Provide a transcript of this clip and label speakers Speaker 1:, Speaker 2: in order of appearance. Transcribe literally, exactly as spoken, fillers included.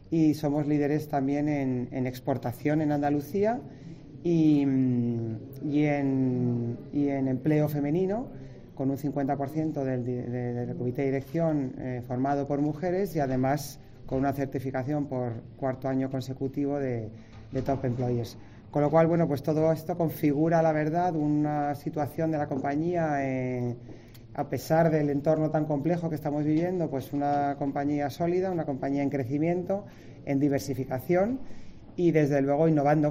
Speaker 1: y somos líderes también en, en exportación en Andalucía y, y, en, y en empleo femenino, con un cincuenta por ciento del, de, del comité de dirección eh, formado por mujeres y además con una certificación por cuarto año consecutivo de, de Top Employers. Con lo cual, bueno, pues todo esto configura, la verdad, una situación de la compañía, eh, a pesar del entorno tan complejo que estamos viviendo, pues una compañía sólida, una compañía en crecimiento, en diversificación y, desde luego, innovando.